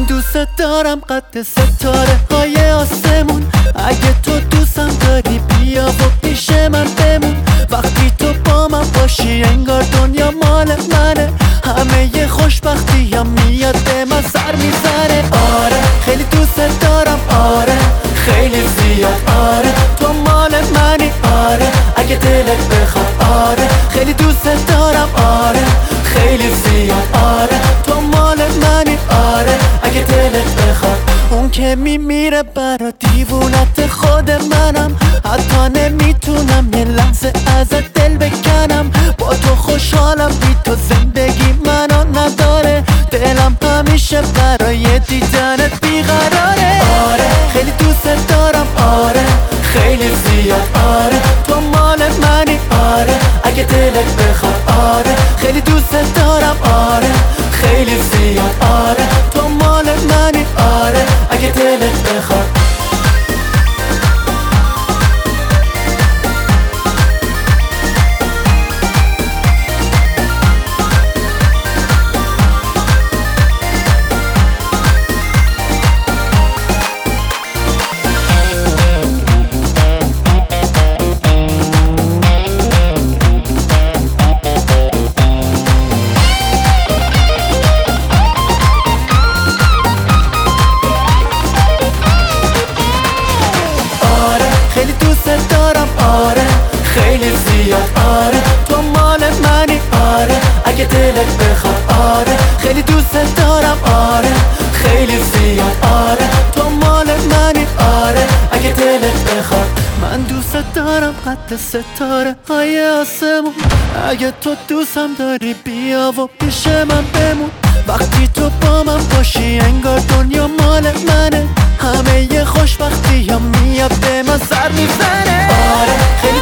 دوست دارم قد ستاره های آسمون. اگه تو دوستم داری بیا و پیش من بمون. وقتی تو با من باشی انگار دنیا مال منه. همه ی خوشبختی هم میاد به من سر میزنه. آره خیلی دوست دارم، آره خیلی زیاد، آره تو مال منی، آره اگه دلت بخواد، آره خیلی دوست دارم، آره خیلی زیاد، آره تو مال منی، آره اگه دلت بخواد. اون که میمیره برا دیوونت خود منم. حتی نمیتونم یه لحظه ازت دل بکنم. با تو خوشحالم، بی تو زندگی منو نداره. دلم همیشه برای دیدنت بیقراره. آره خیلی دوست دارم، آره خیلی زیاد، آره تو مال منی، آره اگه دلت بخواد، آره خیلی دوست دارم، آره خیلی زیاد، آره تو مال منی، آره اگه دلت بخواد. خیلی دوست دارم، آره خیلی زیاد، آره تو مال منی، آره اگه دلت بخواد، آره خیلی دوست دارم، آره خیلی زیاد، آره تو مال منی، آره اگه دلت بخواد. من دوست دارم قد ستاره های آسمون. اگه تو دوستم داری بیا و پیش من بمون. وقتی تو با من باشی انگار دنیا مال منه. همه ی خوشبختی هم میاد به من سر میزنه. آره خیلی